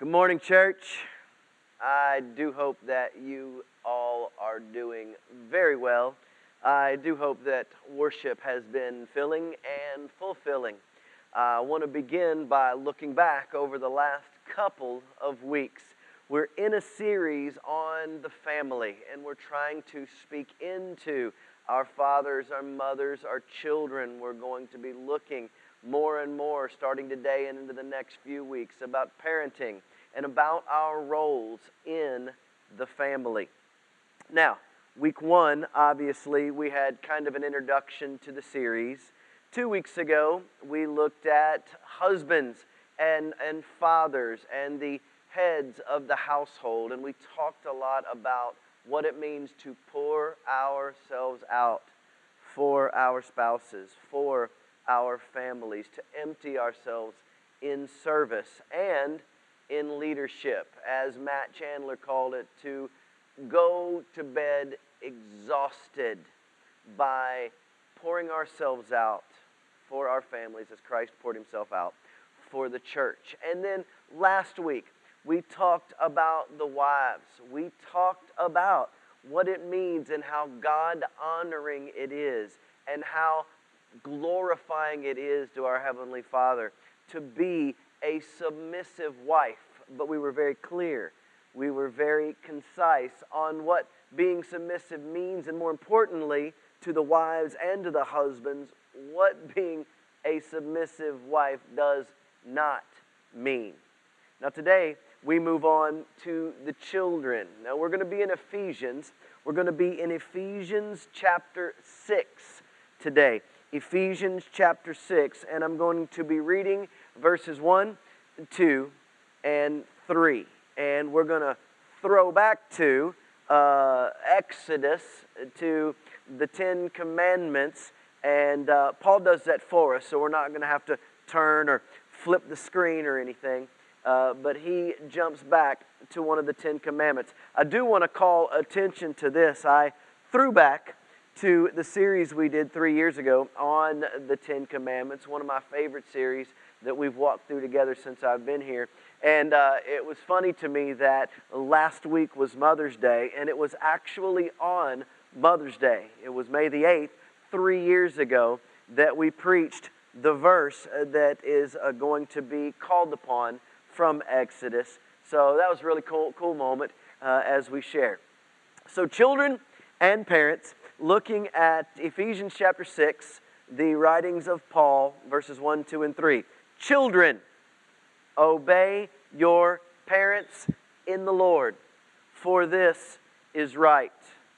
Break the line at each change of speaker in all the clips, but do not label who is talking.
Good morning, church. I do hope that you all are doing very well. I do hope that worship has been filling and fulfilling. I want to begin by looking back over the last couple of weeks. We're in a series on the family, and we're trying to speak into our fathers, our mothers, our children. We're going to be looking more and more, starting today and into the next few weeks, about parenting and about our roles in the family. Now, week one, obviously, we had kind of an introduction to the series. 2 weeks ago, we looked at husbands and fathers and the heads of the household, and we talked a lot about what it means to pour ourselves out for our spouses, for our families, to empty ourselves in service and in leadership, as Matt Chandler called it, to go to bed exhausted by pouring ourselves out for our families as Christ poured himself out for the church. And then last week, we talked about the wives. We talked about what it means and how God-honoring it is and how glorifying it is to our Heavenly Father to be a submissive wife. But we were very clear. We were very concise on what being submissive means, and more importantly, to the wives and to the husbands, what being a submissive wife does not mean. Now today, we move on to the children. Now we're going to be in Ephesians. We're going to be in Ephesians chapter 6 today. Ephesians chapter 6, and I'm going to be reading verses 1, 2, and 3. And we're going to throw back to Exodus, to the Ten Commandments, and Paul does that for us, so we're not going to have to turn or flip the screen or anything. But he jumps back to one of the Ten Commandments. I do want to call attention to this. I threw back to the series we did 3 years ago on the Ten Commandments, one of my favorite series that we've walked through together since I've been here. And it was funny to me that last week was Mother's Day, and it was actually on Mother's Day. It was May the 8th, 3 years ago, that we preached the verse that is going to be called upon from Exodus. So that was a really cool moment as we share. So children and parents, looking at Ephesians chapter 6, the writings of Paul, verses 1, 2, and 3. Children, obey your parents in the Lord, for this is right.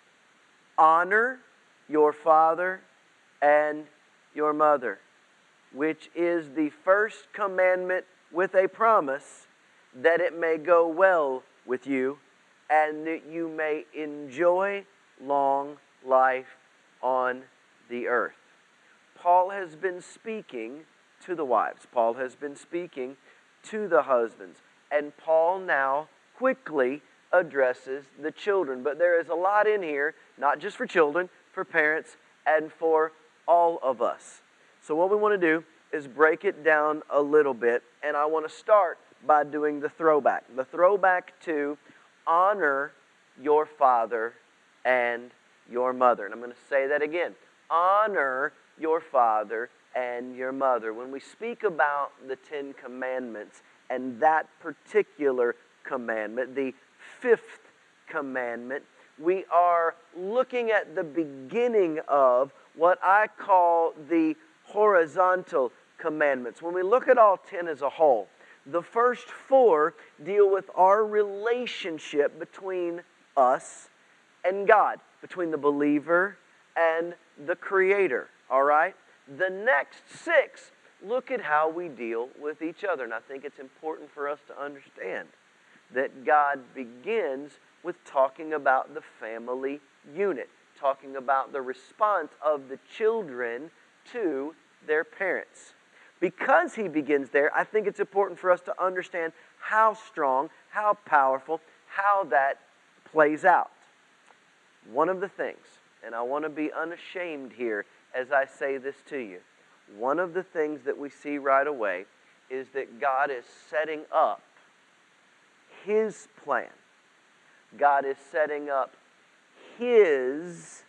Honor your father and your mother, which is the first commandment with a promise, that it may go well with you and that you may enjoy long life on the earth. Paul has been speaking to the wives. Paul has been speaking to the husbands. And Paul now quickly addresses the children. But there is a lot in here, not just for children, for parents, and for all of us. So what we want to do is break it down a little bit. And I want to start by doing the throwback. The throwback to honor your father and your mother. And I'm going to say that again. Honor your father and your mother. When we speak about the Ten Commandments and that particular commandment, the fifth commandment, we are looking at the beginning of what I call the horizontal commandments. When we look at all 10 as a whole, the first 4 deal with our relationship between us and God, between the believer and the Creator, all right? The next 6 look at how we deal with each other. And I think it's important for us to understand that God begins with talking about the family unit, talking about the response of the children to their parents. Because he begins there, I think it's important for us to understand how strong, how powerful, how that plays out. One of the things, and I want to be unashamed here as I say this to you, one of the things that we see right away is that God is setting up His plan. God is setting up His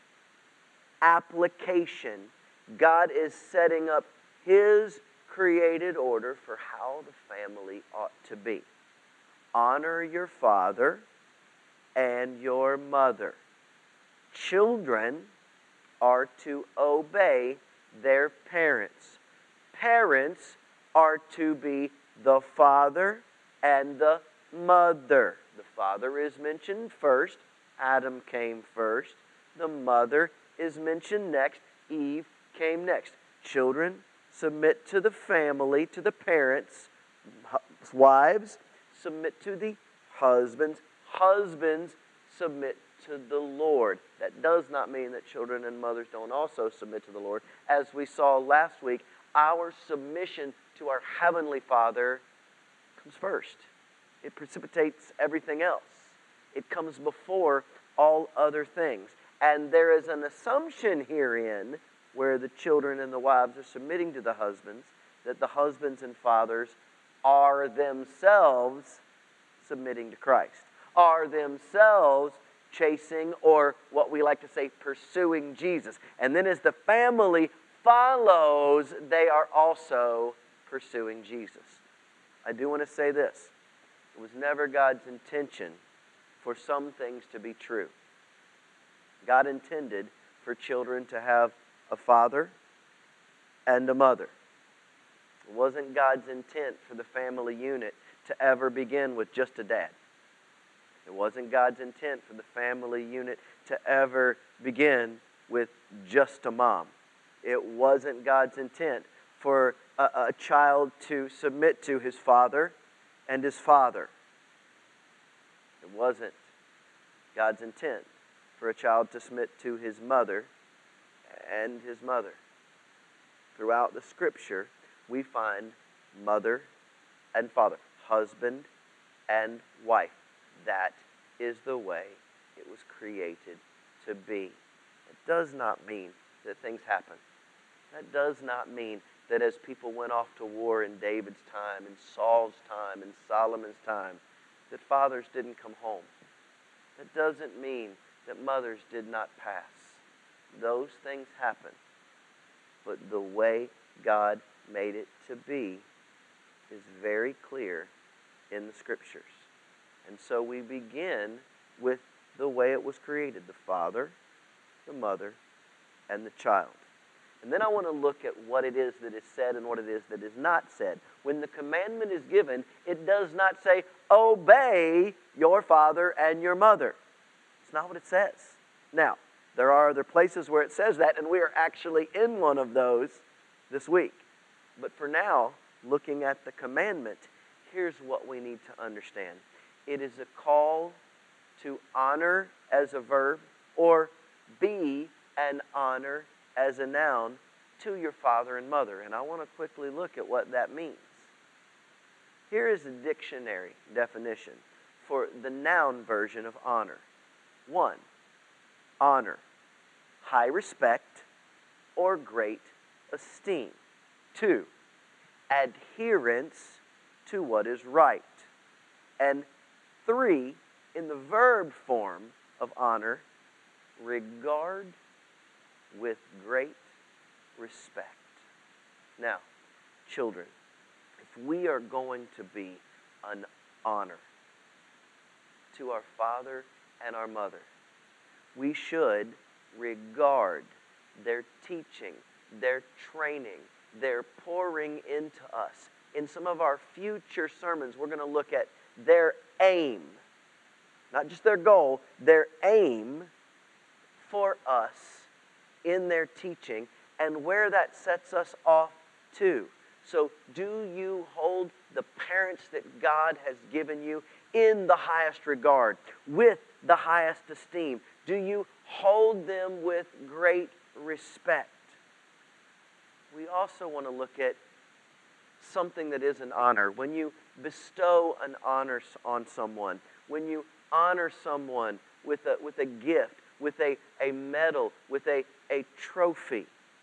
application. God is setting up His created order for how the family ought to be. Honor your father and your mother. Children are to obey their parents. Parents are to be the father and the mother. The father is mentioned first. Adam came first. The mother is mentioned next. Eve came next. Children, submit to the family, to the parents. Wives, submit to the husbands. Husbands, submit to the Lord. That does not mean that children and mothers don't also submit to the Lord. As we saw last week, our submission to our Heavenly Father comes first. It precipitates everything else. It comes before all other things. And there is an assumption herein where the children and the wives are submitting to the husbands, that the husbands and fathers are themselves submitting to Christ, are themselves chasing, or what we like to say, pursuing Jesus. And then as the family follows, they are also pursuing Jesus. I do want to say this. It was never God's intention for some things to be true. God intended for children to have a father and a mother. It wasn't God's intent for the family unit to ever begin with just a dad. It wasn't God's intent for the family unit to ever begin with just a mom. It wasn't God's intent for a child to submit to his father and his father. It wasn't God's intent for a child to submit to his mother and his mother. Throughout the Scripture, we find mother and father, husband and wife. That is the way it was created to be. It does not mean that things happen. That does not mean that as people went off to war in David's time, in Saul's time, in Solomon's time, that fathers didn't come home. That doesn't mean that mothers did not pass. Those things happen. But the way God made it to be is very clear in the Scriptures. And so we begin with the way it was created, the father, the mother, and the child. And then I want to look at what it is that is said and what it is that is not said. When the commandment is given, it does not say, obey your father and your mother. It's not what it says. Now, there are other places where it says that, and we are actually in one of those this week. But for now, looking at the commandment, here's what we need to understand. It is a call to honor as a verb, or be an honor as a noun to your father and mother. And I want to quickly look at what that means. Here is a dictionary definition for the noun version of honor. 1, honor, high respect or great esteem. 2, adherence to what is right. And 3, in the verb form of honor, regard with great respect. Now, children, if we are going to be an honor to our father and our mother, we should regard their teaching, their training, their pouring into us. In some of our future sermons, we're going to look at their aim, not just their goal, their aim for us in their teaching and where that sets us off to. So do you hold the parents that God has given you in the highest regard, with the highest esteem? Do you hold them with great respect? We also want to look at something that is an honor. When you bestow an honor on someone, when you honor someone with a gift, with a medal, with a trophy,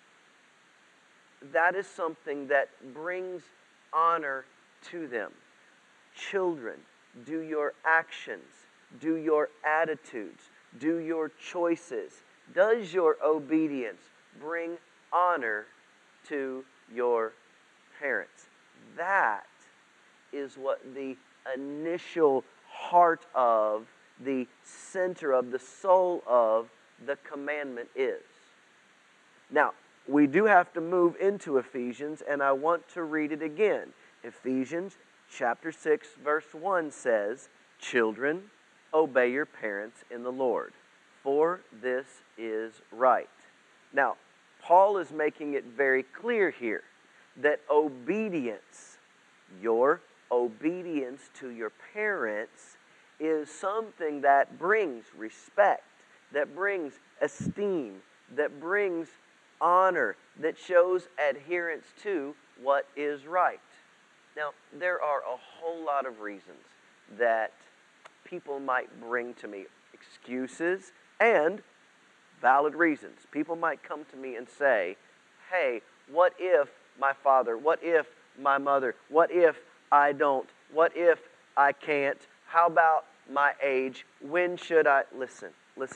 that is something that brings honor to them. Children, do your actions, do your attitudes, do your choices, does your obedience bring honor to your parents? That is what the initial heart of, the center of, the soul of the commandment is. Now, we do have to move into Ephesians, and I want to read it again. Ephesians chapter 6, verse 1 says, "Children, obey your parents in the Lord, for this is right." Now, Paul is making it very clear here that obedience, your obedience to your parents, is something that brings respect, that brings esteem, that brings honor, that shows adherence to what is right. Now, there are a whole lot of reasons that people might bring to me, excuses and valid reasons. People might come to me and say, hey, what if my father, what if my mother, what if I don't, what if I can't, how about my age, when should I, listen.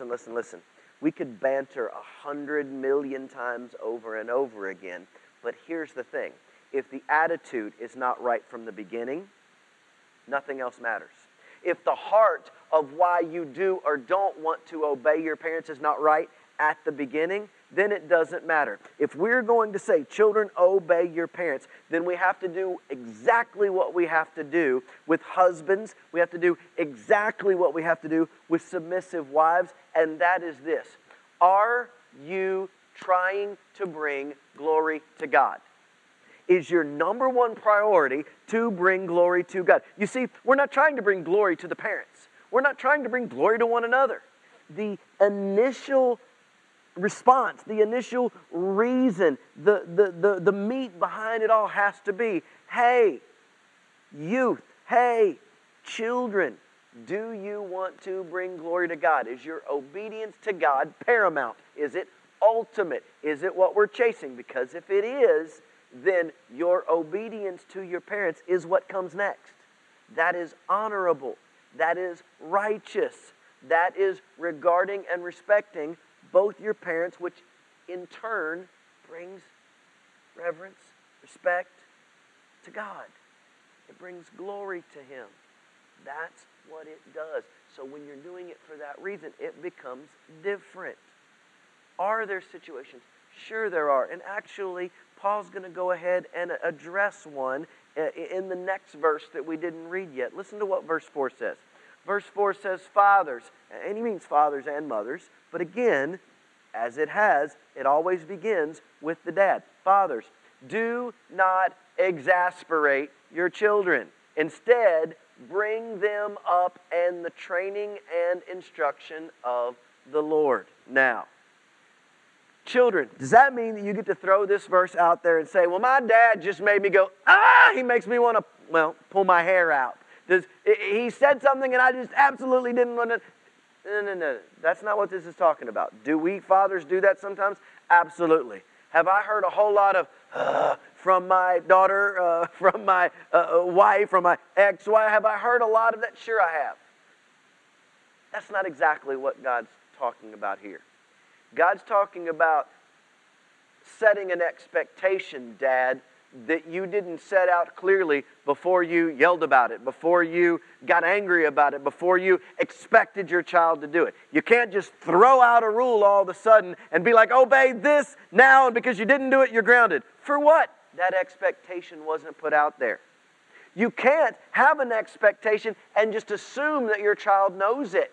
We could banter 100 million times over and over again, but here's the thing. If the attitude is not right from the beginning, nothing else matters. If the heart of why you do or don't want to obey your parents is not right at the beginning, then it doesn't matter. If we're going to say, children, obey your parents, then we have to do exactly what we have to do with husbands. We have to do exactly what we have to do with submissive wives, and that is this. Are you trying to bring glory to God? Is your number one priority to bring glory to God? You see, we're not trying to bring glory to the parents. We're not trying to bring glory to one another. The initial response, the initial reason, the meat behind it all has to be, hey, youth, hey, children, do you want to bring glory to God? Is your obedience to God paramount? Is it ultimate? Is it what we're chasing? Because if it is, then your obedience to your parents is what comes next. That is honorable. That is righteous. That is regarding and respecting both your parents, which in turn brings reverence, respect to God. It brings glory to Him. That's what it does. So when you're doing it for that reason, it becomes different. Are there situations? Sure there are. And actually, Paul's going to go ahead and address one in the next verse that we didn't read yet. Listen to what verse 4 says. Verse 4 says, fathers, and he means fathers and mothers, but again, as it always begins with the dad. Fathers, do not exasperate your children. Instead, bring them up in the training and instruction of the Lord. Now, children, does that mean that you get to throw this verse out there and say, well, my dad just made me go, he makes me want to, pull my hair out. He said something and I just absolutely didn't want to. No. That's not what this is talking about. Do we fathers do that sometimes? Absolutely. Have I heard a whole lot of from my daughter, from my wife, from my ex-wife? Have I heard a lot of that? Sure I have. That's not exactly what God's talking about here. God's talking about setting an expectation, Dad, that you didn't set out clearly before you yelled about it, before you got angry about it, before you expected your child to do it. You can't just throw out a rule all of a sudden and be like, obey this now, and because you didn't do it, you're grounded. For what? That expectation wasn't put out there. You can't have an expectation and just assume that your child knows it.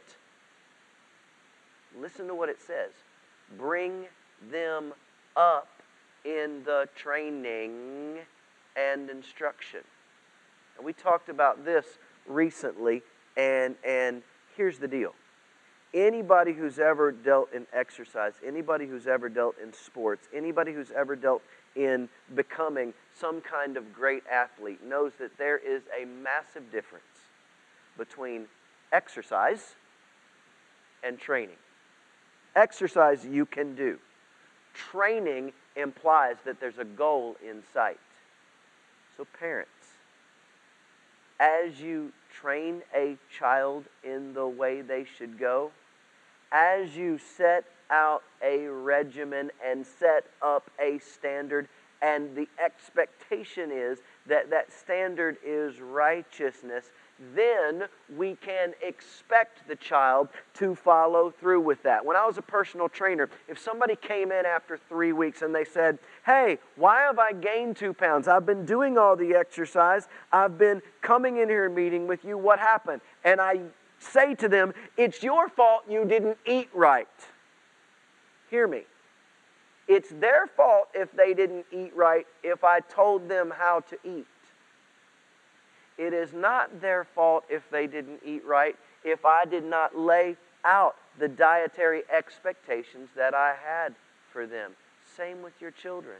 Listen to what it says. Bring them up in the training and instruction. And we talked about this recently, and here's the deal. Anybody who's ever dealt in exercise, anybody who's ever dealt in sports, anybody who's ever dealt in becoming some kind of great athlete knows that there is a massive difference between exercise and training. Exercise you can do. Training implies that there's a goal in sight. So parents, as you train a child in the way they should go, as you set out a regimen and set up a standard, and the expectation is that that standard is righteousness, then we can expect the child to follow through with that. When I was a personal trainer, if somebody came in after 3 weeks and they said, hey, why have I gained 2 pounds? I've been doing all the exercise. I've been coming in here and meeting with you. What happened? And I say to them, it's your fault you didn't eat right. Hear me. It's their fault if they didn't eat right if I told them how to eat. It is not their fault if they didn't eat right if I did not lay out the dietary expectations that I had for them. Same with your children.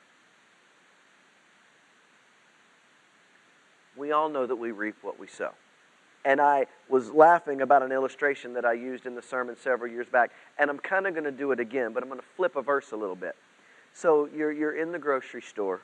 We all know that we reap what we sow. And I was laughing about an illustration that I used in the sermon several years back, and I'm kind of going to do it again, but I'm going to flip a verse a little bit. So you're in the grocery store,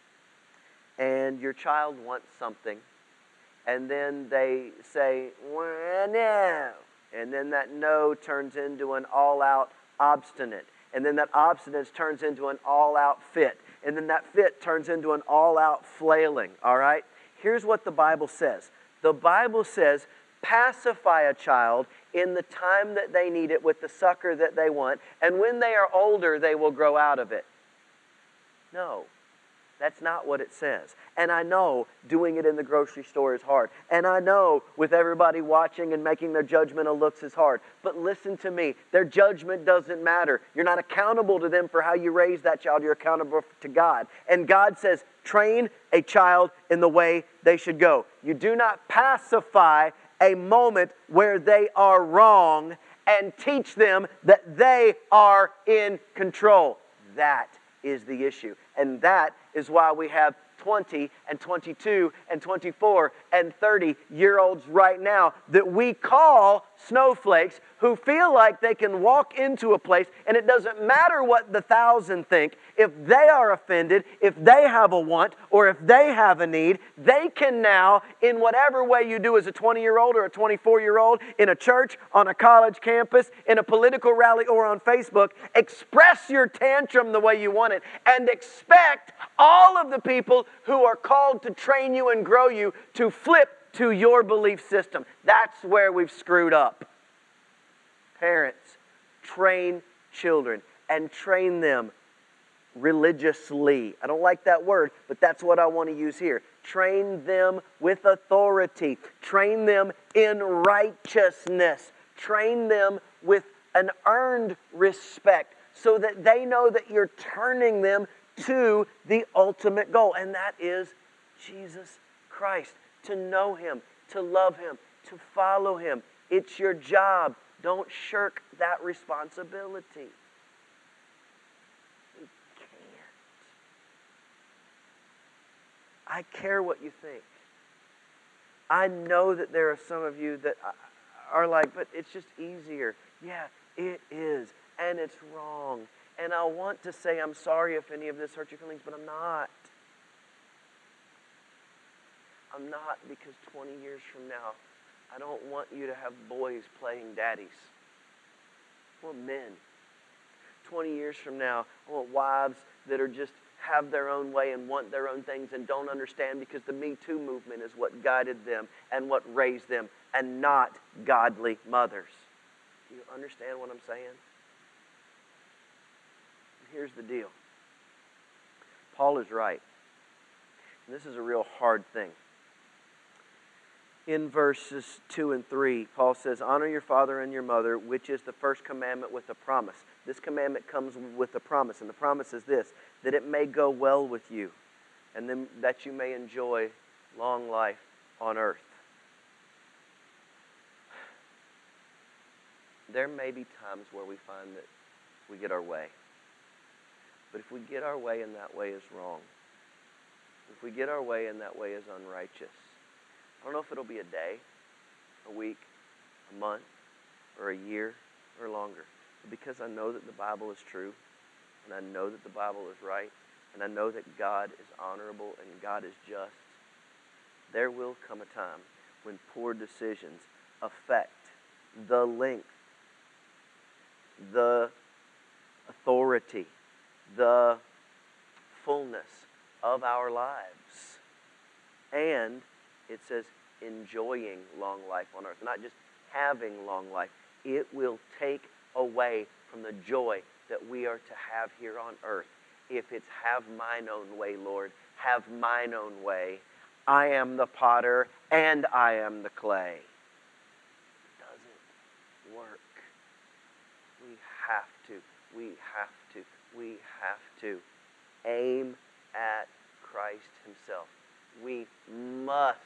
and your child wants something, and then they say, well, no. And then that no turns into an all-out obstinate. And then that obstinate turns into an all-out fit. And then that fit turns into an all-out flailing, all right? Here's what the Bible says. The Bible says, pacify a child in the time that they need it with the succor that they want, and when they are older, they will grow out of it. No. That's not what it says. And I know doing it in the grocery store is hard. And I know with everybody watching and making their judgmental looks is hard. But listen to me. Their judgment doesn't matter. You're not accountable to them for how you raise that child. You're accountable to God. And God says, train a child in the way they should go. You do not pacify a moment where they are wrong and teach them that they are in control. That is the issue. And that is why we have 20 and 22 and 24 and 30-year-olds right now that we call snowflakes who feel like they can walk into a place and it doesn't matter what the 1,000 think. If they are offended, if they have a want, or if they have a need, they can now, in whatever way you do as a 20-year-old or a 24-year-old, in a church, on a college campus, in a political rally, or on Facebook, express your tantrum the way you want it and expect all of the people who are called to train you and grow you to flip to your belief system. That's where we've screwed up. Parents, train children and train them religiously. I don't like that word, but that's what I want to use here. Train them with authority. Train them in righteousness. Train them with an earned respect so that they know that you're turning them to the ultimate goal, and that is Jesus Christ. To know Him, to love Him, to follow Him. It's your job. Don't shirk that responsibility. You can't. I care what you think. I know that there are some of you that are like, but it's just easier. Yeah, it is, and it's wrong. And I want to say I'm sorry if any of this hurt your feelings, but I'm not. I'm not, because 20 years from now, I don't want you to have boys playing daddies. I want men. 20 years from now, I want wives that are just have their own way and want their own things and don't understand, because the Me Too movement is what guided them and what raised them, and not godly mothers. Do you understand what I'm saying? Here's the deal. Paul is right. And this is a real hard thing. In verses 2 and 3, Paul says, honor your father and your mother, which is the first commandment with a promise. This commandment comes with a promise, and the promise is this, that it may go well with you, and then that you may enjoy long life on earth. There may be times where we find that we get our way. But if we get our way and that way is wrong, if we get our way and that way is unrighteous, I don't know if it'll be a day, a week, a month, or a year, or longer. But because I know that the Bible is true, and I know that the Bible is right, and I know that God is honorable and God is just, there will come a time when poor decisions affect the length, the authority, the fullness of our lives. And it says enjoying long life on earth, not just having long life. It will take away from the joy that we are to have here on earth. If it's have mine own way, Lord, have mine own way. I am the potter and I am the clay. It doesn't work. We have to aim at Christ himself. We must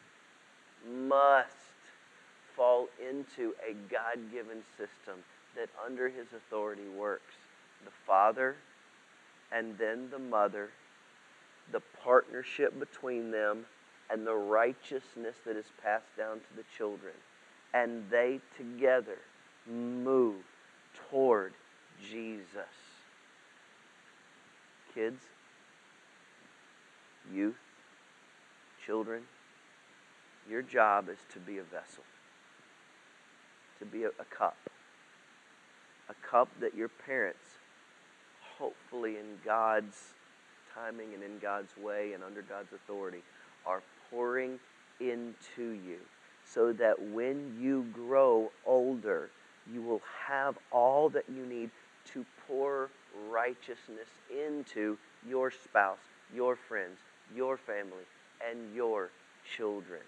fall into a God-given system that under his authority works. The father and then the mother, the partnership between them, and the righteousness that is passed down to the children. And they together move toward Jesus. Kids, youth, children, your job is to be a vessel, to be a cup. A cup that your parents, hopefully in God's timing and in God's way and under God's authority, are pouring into you so that when you grow older, you will have all that you need to pour righteousness into your spouse, your friends, your family, and your children.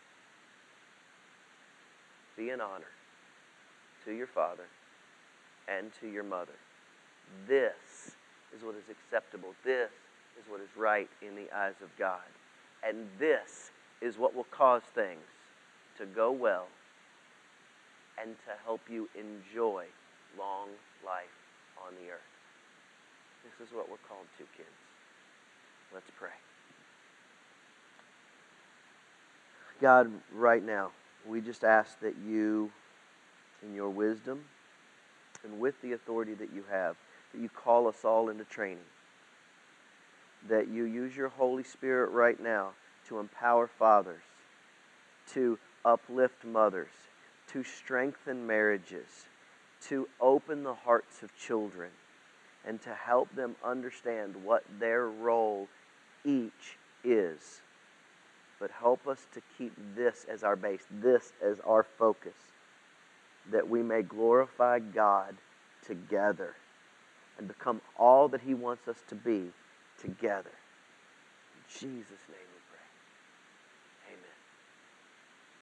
Be an honor to your father and to your mother. This is what is acceptable. This is what is right in the eyes of God. And this is what will cause things to go well and to help you enjoy long life on the earth. This is what we're called to, kids. Let's pray. God, right now, we just ask that you, in your wisdom and with the authority that you have, that you call us all into training. That you use your Holy Spirit right now to empower fathers, to uplift mothers, to strengthen marriages, to open the hearts of children, and to help them understand what their role each is. But help us to keep this as our base, this as our focus, that we may glorify God together and become all that he wants us to be together. In Jesus' name we pray. Amen.